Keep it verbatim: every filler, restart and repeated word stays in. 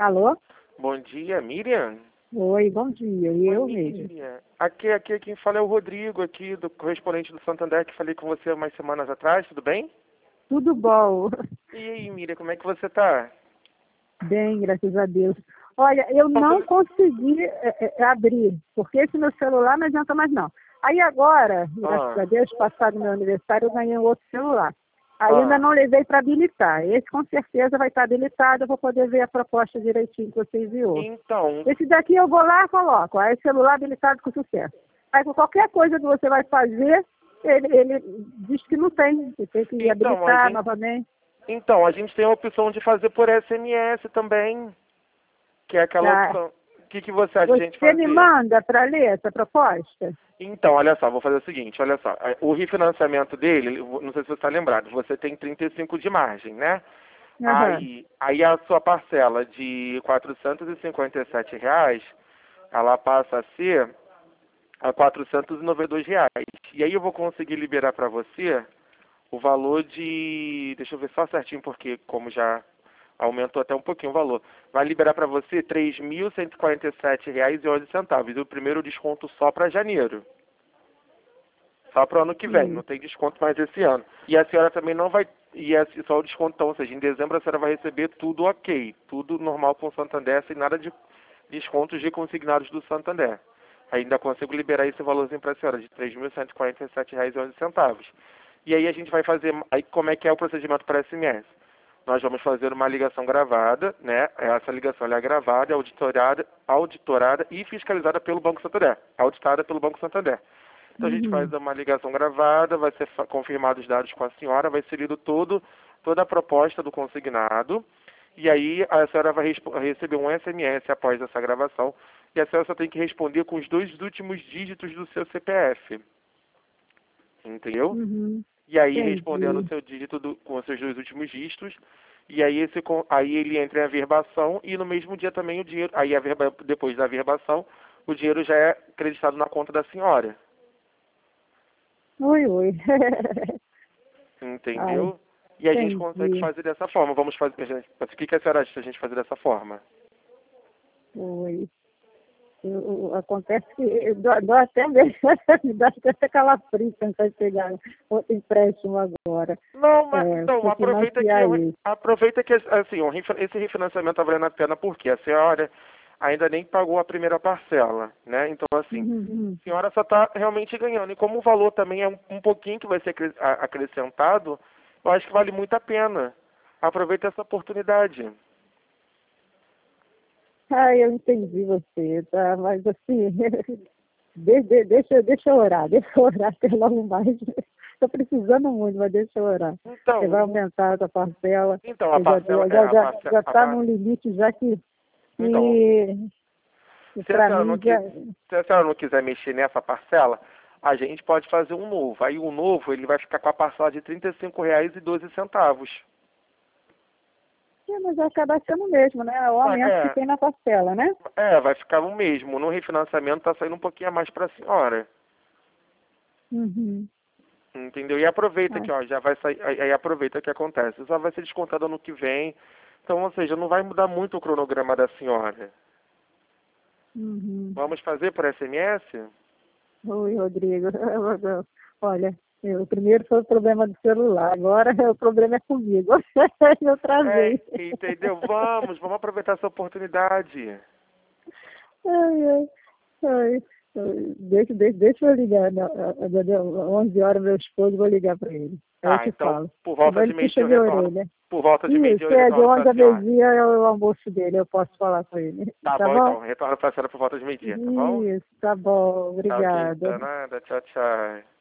Alô? Bom dia, Miriam? Oi, bom dia. E Oi, eu mesmo. Miriam. Aqui, aqui, quem fala é o Rodrigo, aqui, do correspondente do Santander, que falei com você umas semanas atrás, tudo bem? Tudo bom? E aí, Miriam, como é que você tá? Bem, graças a Deus. Olha, eu não consegui é, é, abrir, porque esse meu celular não adianta mais não. Aí agora, graças Ah, a Deus, passado meu aniversário, eu ganhei um outro celular. Aí ainda ah, não levei para habilitar. Esse com certeza vai estar habilitado, eu vou poder ver a proposta direitinho que você enviou. então, Esse daqui eu vou lá e coloco. Aí celular habilitado com sucesso. Aí com qualquer coisa que você vai fazer, ele, ele diz que não tem. Você tem que então, a habilitar gente, novamente. então, a gente tem a opção de fazer por S M S também, que é aquela Tá? opção. O que, que você acha de a gente Você me fazer? manda para ler essa proposta? Então, olha só, vou fazer o seguinte, olha só, o refinanciamento dele, não sei se você está lembrado, você tem trinta e cinco de margem, né? Aham. Aí, aí a sua parcela de quatrocentos e cinquenta e sete reais, ela passa a ser a quatrocentos e noventa e dois reais. E aí eu vou conseguir liberar para você o valor de, deixa eu ver só certinho, porque como já aumentou até um pouquinho o valor, vai liberar para você três mil cento e quarenta e sete reais e onze centavos. E o primeiro desconto só para janeiro. Só para o ano que vem, Sim. não tem desconto mais esse ano. E a senhora também não vai, e é só o descontão, ou seja, em dezembro a senhora vai receber tudo ok, tudo normal com o Santander, sem nada de descontos de consignados do Santander. Ainda consigo liberar esse valorzinho para a senhora, de três mil cento e quarenta e sete reais e onze centavos. E aí a gente vai fazer, aí como é que é o procedimento para S M S? Nós vamos fazer uma ligação gravada, né? Essa ligação ela é gravada, auditorada, auditorada e fiscalizada pelo Banco Santander, auditada pelo Banco Santander. Então a gente faz Uhum. uma ligação gravada, vai ser confirmados os dados com a senhora, vai ser lido todo, toda a proposta do consignado, e aí a senhora vai receber um S M S após essa gravação, e a senhora só tem que responder com os dois últimos dígitos do seu C P F. Entendeu? Uhum. E aí respondendo o Entendi. seu dígito do, com os seus dois últimos dígitos, e aí, esse, aí ele entra em averbação, e no mesmo dia também o dinheiro, aí a verba, depois da averbação, o dinheiro já é acreditado na conta da senhora. Oi, oi. Ai, Entendeu? E a gente consegue entendi. fazer dessa forma. Vamos fazer. Gente, o que, que a senhora acha de a gente fazer dessa forma? Oi. Eu- eu- acontece que eu dou, dou até mesmo, me dá até calafrio pensar em pegar outro empréstimo agora. Não, mas É, então, vou aproveita que financiar eu- isso. aproveita que assim, o refi- esse refinanciamento está valendo a pena porque a senhora ainda nem pagou a primeira parcela, né? Então, assim, Uhum. a senhora só está realmente ganhando. E como o valor também é um, um pouquinho que vai ser acre- a- acrescentado, eu acho que vale muito a pena. Aproveita essa oportunidade. Ah, eu entendi você, tá? Mas assim, de, de, deixa, deixa eu orar, deixa eu orar até logo mais. Estou precisando muito, mas deixa eu orar. Você vai Então, aumentar a tua parcela, então a eu já parcela já é já a já parcela, já a está par- no limite já que, então, que Se a para senhora não, mim qui- já. se a senhora não quiser mexer nessa parcela, a gente pode fazer um novo. Aí o novo ele vai ficar com a parcela de trinta e cinco reais e doze centavos. É, mas vai acabar sendo o mesmo, né? O Vai- aumento que É, tem na parcela, né? é, vai ficar o mesmo. No refinanciamento está saindo um pouquinho a mais para a senhora. Uhum. Entendeu? E aproveita Ah, que, ó, já vai sair. Aí aí aproveita o que acontece. Só vai ser descontado ano que vem. Então, ou seja, não vai mudar muito o cronograma da senhora. uhum. Vamos fazer por S M S? Oi, Rodrigo. Olha, eu, primeiro foi o problema do celular, agora o problema é comigo. Eu É, travei. entendeu? Vamos, vamos aproveitar essa oportunidade. Ai, ai, ai. Deixa, deixa, deixa eu ligar. Não, onze horas, meu esposo, vou ligar para ele. Aí eu Ah, te então falo. por Senão volta ele de puxa meio-dia eu de retorno. orelha. Por volta de meio-dia Isso, eu é de retorno para onze a a senhora. meio-dia é o almoço dele, eu posso falar com ele. Tá Tá bom bom? então, retorno para a senhora por volta de meio-dia, tá bom? Isso, tá bom, Tá ok, obrigada. tá nada, tchau, tchau.